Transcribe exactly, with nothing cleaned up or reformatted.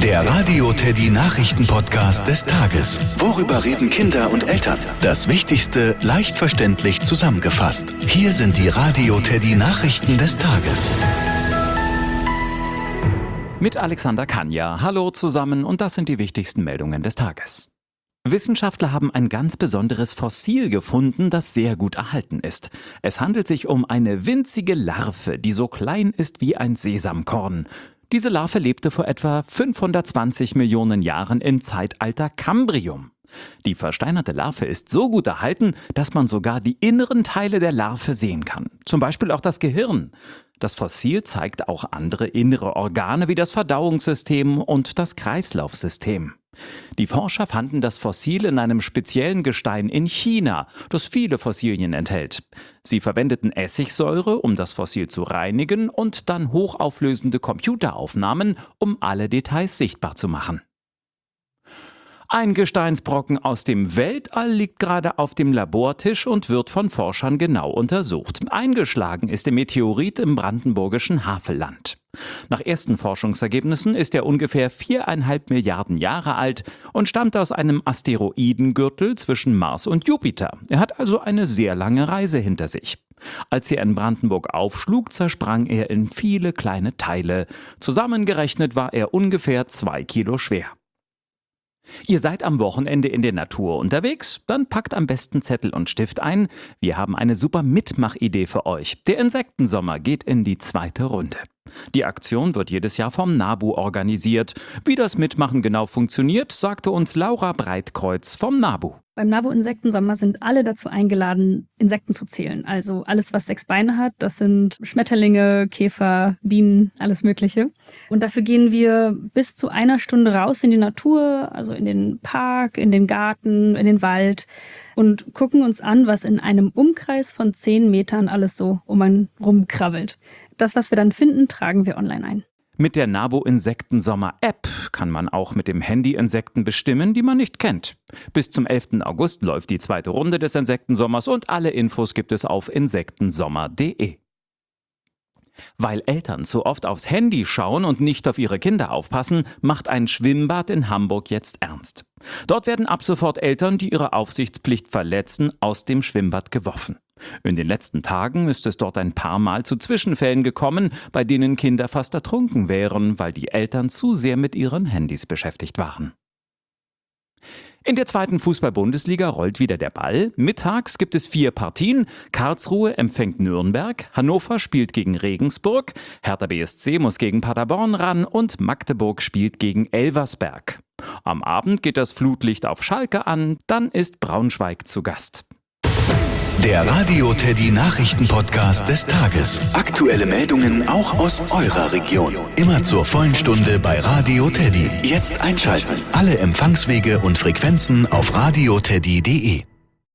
Der Radio Teddy Nachrichten-Podcast des Tages. Worüber reden Kinder und Eltern? Das Wichtigste leicht verständlich zusammengefasst. Hier sind die Radio Teddy Nachrichten des Tages. Mit Alexander Kanja. Hallo zusammen und das sind die wichtigsten Meldungen des Tages. Wissenschaftler haben ein ganz besonderes Fossil gefunden, das sehr gut erhalten ist. Es handelt sich um eine winzige Larve, die so klein ist wie ein Sesamkorn. Diese Larve lebte vor etwa fünfhundertzwanzig Millionen Jahren im Zeitalter Kambrium. Die versteinerte Larve ist so gut erhalten, dass man sogar die inneren Teile der Larve sehen kann. Zum Beispiel auch das Gehirn. Das Fossil zeigt auch andere innere Organe wie das Verdauungssystem und das Kreislaufsystem. Die Forscher fanden das Fossil in einem speziellen Gestein in China, das viele Fossilien enthält. Sie verwendeten Essigsäure, um das Fossil zu reinigen, und dann hochauflösende Computeraufnahmen, um alle Details sichtbar zu machen. Ein Gesteinsbrocken aus dem Weltall liegt gerade auf dem Labortisch und wird von Forschern genau untersucht. Eingeschlagen ist der Meteorit im brandenburgischen Havelland. Nach ersten Forschungsergebnissen ist er ungefähr viereinhalb Milliarden Jahre alt und stammt aus einem Asteroidengürtel zwischen Mars und Jupiter. Er hat also eine sehr lange Reise hinter sich. Als er in Brandenburg aufschlug, zersprang er in viele kleine Teile. Zusammengerechnet war er ungefähr zwei Kilo schwer. Ihr seid am Wochenende in der Natur unterwegs? Dann packt am besten Zettel und Stift ein. Wir haben eine super Mitmachidee für euch. Der Insektensommer geht in die zweite Runde. Die Aktion wird jedes Jahr vom NABU organisiert. Wie das Mitmachen genau funktioniert, sagte uns Laura Breitkreuz vom NABU. Beim NABU Insektensommer sind alle dazu eingeladen, Insekten zu zählen. Also alles, was sechs Beine hat, das sind Schmetterlinge, Käfer, Bienen, alles Mögliche. Und dafür gehen wir bis zu einer Stunde raus in die Natur, also in den Park, in den Garten, in den Wald und gucken uns an, was in einem Umkreis von zehn Metern alles so um einen rumkrabbelt. Das, was wir dann finden, tragen wir online ein. Mit der NABU Insektensommer-App kann man auch mit dem Handy Insekten bestimmen, die man nicht kennt. Bis zum elften August läuft die zweite Runde des Insektensommers und alle Infos gibt es auf insektensommer punkt de. Weil Eltern zu oft aufs Handy schauen und nicht auf ihre Kinder aufpassen, macht ein Schwimmbad in Hamburg jetzt ernst. Dort werden ab sofort Eltern, die ihre Aufsichtspflicht verletzen, aus dem Schwimmbad geworfen. In den letzten Tagen ist es dort ein paar Mal zu Zwischenfällen gekommen, bei denen Kinder fast ertrunken wären, weil die Eltern zu sehr mit ihren Handys beschäftigt waren. In der zweiten Fußball-Bundesliga rollt wieder der Ball. Mittags gibt es vier Partien. Karlsruhe empfängt Nürnberg, Hannover spielt gegen Regensburg, Hertha B S C muss gegen Paderborn ran und Magdeburg spielt gegen Elversberg. Am Abend geht das Flutlicht auf Schalke an, dann ist Braunschweig zu Gast. Der Radio Teddy Nachrichten-Podcast des Tages. Aktuelle Meldungen auch aus eurer Region. Immer zur vollen Stunde bei Radio Teddy. Jetzt einschalten. Alle Empfangswege und Frequenzen auf radio teddy punkt de.